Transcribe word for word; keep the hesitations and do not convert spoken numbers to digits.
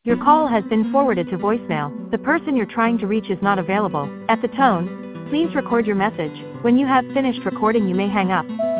Your call has been forwarded to voicemail. The person you're trying to reach is not available. At the tone, please record your message. When you have finished recording, you may hang up.